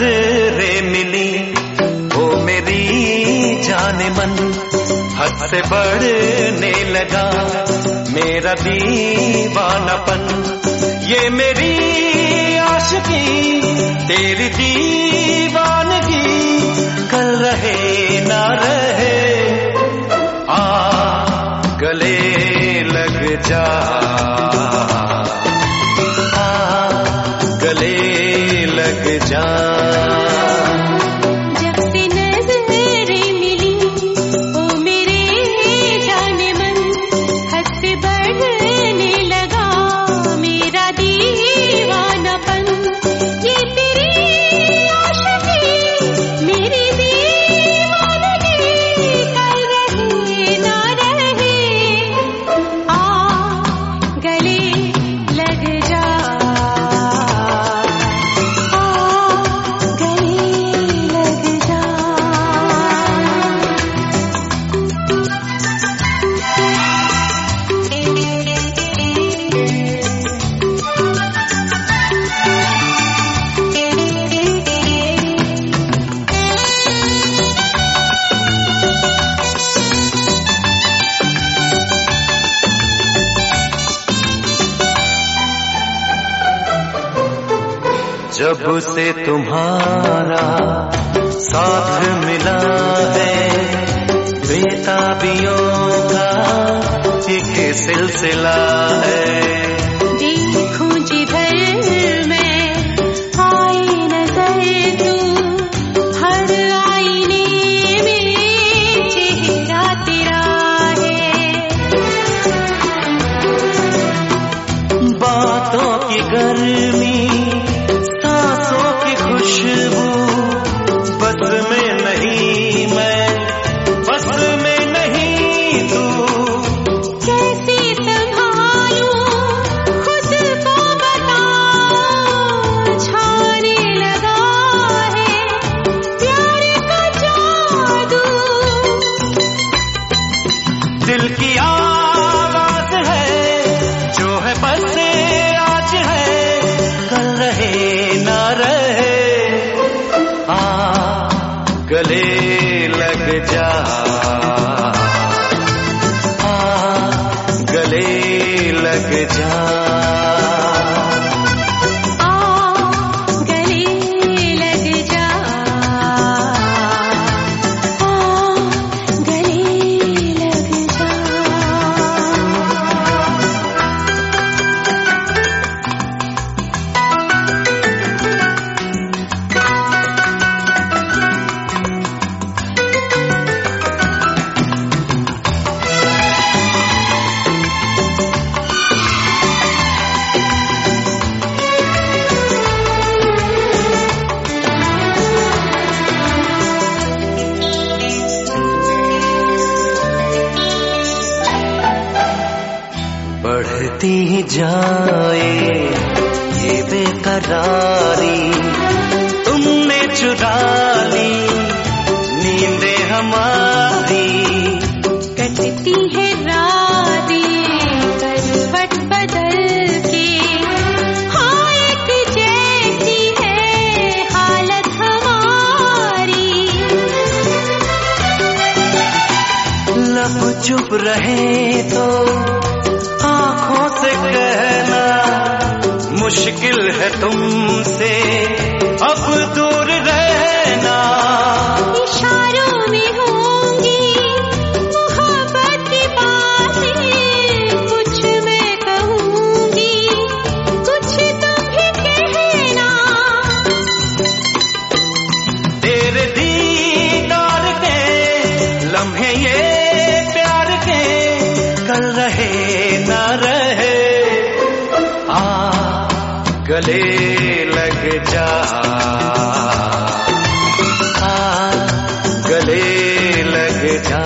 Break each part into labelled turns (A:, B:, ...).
A: नजरें मिली ओ मेरी जाने मन, हद से बढ़ने लगा मेरा दीवानापन। ये मेरी आशिकी तेरी दीवानगी, कल रहे ना रहे, आ गले लग जा, आ गले लग जा। जब से तुम्हारा साथ मिला है, बेताबियों का एक सिलसिला है।
B: देखूं जिधर मैं आई नजर तू, हर आईने में चेहरा तेरा है।
A: बातों की गर्मी, खुशबू, बस में नहीं मैं, बस में नहीं तू।
B: कैसे संभालूं खुद को बताओ, छाने लगा है प्यार का जादू।
A: दिल की आवाज है जो है बस आज है, कल रहे ना रहे, गले लग जा, गले लग जा। बढ़ती जाए ये बेकरारी, तुमने चुरा ली नींदे हमारी।
B: कटती है रातें करवट बदल के, हाँ एक जैसी है हालत हमारी।
A: लब चुप रहे तो आँखों से कहना, मुश्किल है तुमसे अब दूर रहना।
B: इशारों में होंगी मोहब्बत की बातें, कुछ मैं कहूँगी कुछ तुम भी कहना।
A: तेरे दीदार के लम्हे ये प्यार के, कल रहे ना रहे, गले लग जा, गले लग जा।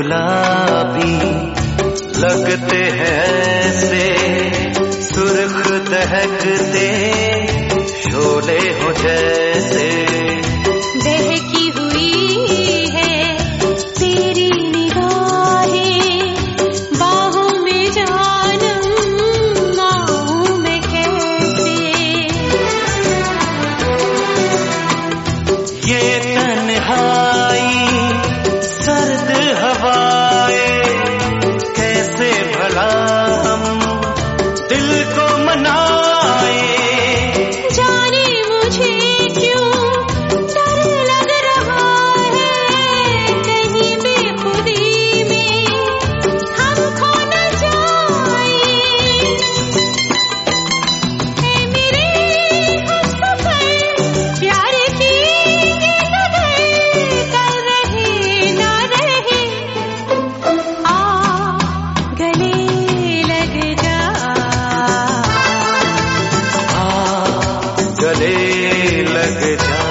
A: गुलाबी लगते हैं ऐसे, सुर्ख दहकते शोले हो जैसे।
B: बहकी हुई है तेरी निगाहें, बाहों में जानम आऊं मैं कैसे।
A: ये तन्हाई सर्द हवाएं, कैसे भला हम दिल को मनाए।
B: जाने मुझे क्यों डर लग रहा है, कहीं बेखुदी में हम खो न जाए। ऐ मेरे हमसफर, प्यार की ये कदर कर रहे ना रहे। आ गले लग जा,
A: गले लग जा।